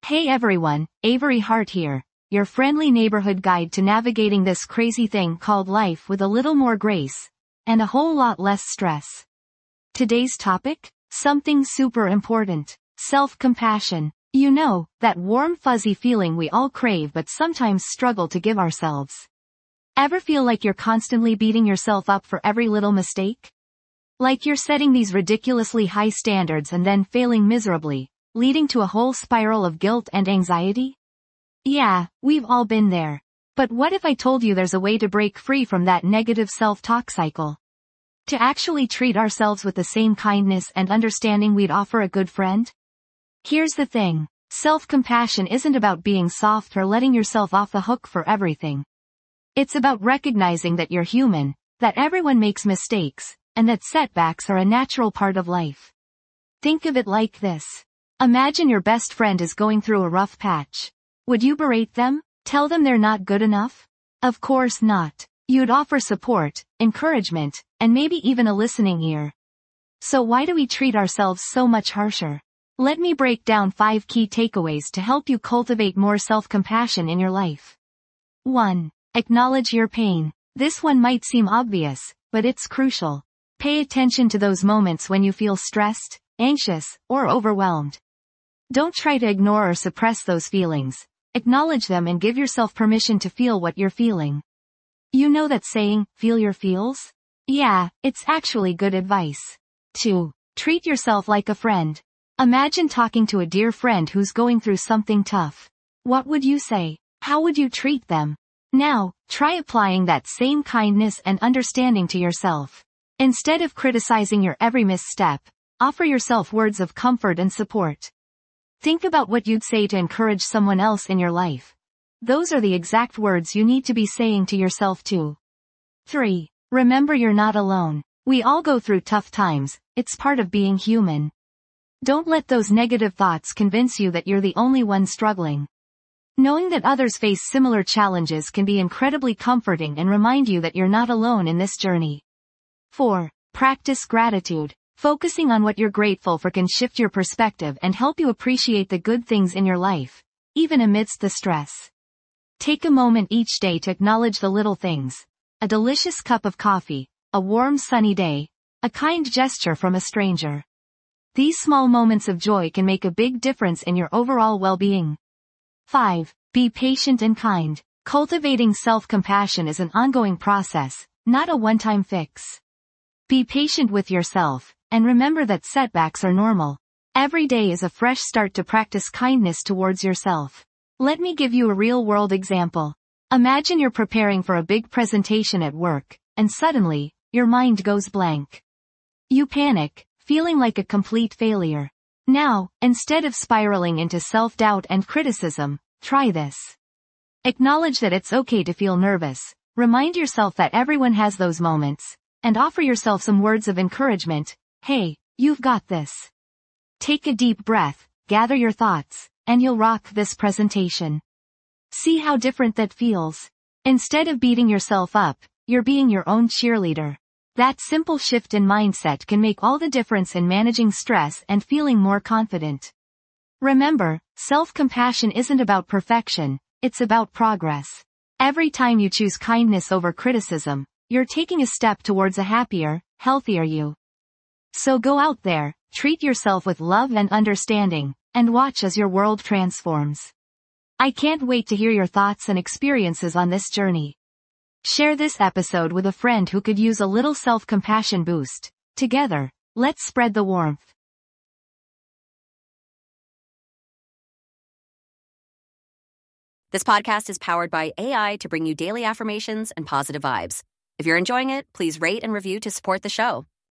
Hey everyone, Avery Hart here, your friendly neighborhood guide to navigating this crazy thing called life with a little more grace, and a whole lot less stress. Today's topic? Something super important. Self-compassion. You know, that warm fuzzy feeling we all crave but sometimes struggle to give ourselves. Ever feel like you're constantly beating yourself up for every little mistake? Like you're setting these ridiculously high standards and then failing miserably, leading to a whole spiral of guilt and anxiety? Yeah, we've all been there. But what if I told you there's a way to break free from that negative self-talk cycle? To actually treat ourselves with the same kindness and understanding we'd offer a good friend? Here's the thing. Self-compassion isn't about being soft or letting yourself off the hook for everything. It's about recognizing that you're human, that everyone makes mistakes, and that setbacks are a natural part of life. Think of it like this. Imagine your best friend is going through a rough patch. Would you berate them? Tell them they're not good enough? Of course not. You'd offer support, encouragement, and maybe even a listening ear. So why do we treat ourselves so much harsher? Let me break down 5 key takeaways to help you cultivate more self-compassion in your life. 1. Acknowledge your pain. This one might seem obvious, but it's crucial. Pay attention to those moments when you feel stressed, anxious, or overwhelmed. Don't try to ignore or suppress those feelings. Acknowledge them and give yourself permission to feel what you're feeling. You know that saying, feel your feels? Yeah, it's actually good advice. 2. Treat yourself like a friend. Imagine talking to a dear friend who's going through something tough. What would you say? How would you treat them? Now, try applying that same kindness and understanding to yourself. Instead of criticizing your every misstep, offer yourself words of comfort and support. Think about what you'd say to encourage someone else in your life. Those are the exact words you need to be saying to yourself too. 3. Remember you're not alone. We all go through tough times, it's part of being human. Don't let those negative thoughts convince you that you're the only one struggling. Knowing that others face similar challenges can be incredibly comforting and remind you that you're not alone in this journey. 4. Practice gratitude. Focusing on what you're grateful for can shift your perspective and help you appreciate the good things in your life, even amidst the stress. Take a moment each day to acknowledge the little things. A delicious cup of coffee, a warm sunny day, a kind gesture from a stranger. These small moments of joy can make a big difference in your overall well-being. 5. Be patient and kind. Cultivating self-compassion is an ongoing process, not a one-time fix. Be patient with yourself, and remember that setbacks are normal. Every day is a fresh start to practice kindness towards yourself. Let me give you a real-world example. Imagine you're preparing for a big presentation at work, and suddenly, your mind goes blank. You panic, feeling like a complete failure. Now, instead of spiraling into self-doubt and criticism, try this. Acknowledge that it's okay to feel nervous. Remind yourself that everyone has those moments, and offer yourself some words of encouragement. Hey, you've got this. Take a deep breath, gather your thoughts, and you'll rock this presentation. See how different that feels? Instead of beating yourself up, you're being your own cheerleader. That simple shift in mindset can make all the difference in managing stress and feeling more confident. Remember, self-compassion isn't about perfection, it's about progress. Every time you choose kindness over criticism, you're taking a step towards a happier, healthier you. So go out there, treat yourself with love and understanding, and watch as your world transforms. I can't wait to hear your thoughts and experiences on this journey. Share this episode with a friend who could use a little self-compassion boost. Together, let's spread the warmth. This podcast is powered by AI to bring you daily affirmations and positive vibes. If you're enjoying it, please rate and review to support the show.